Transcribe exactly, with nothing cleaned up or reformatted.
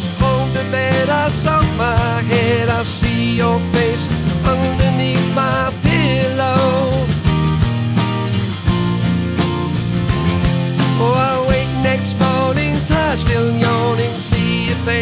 Just hold the net outside my head. I see your face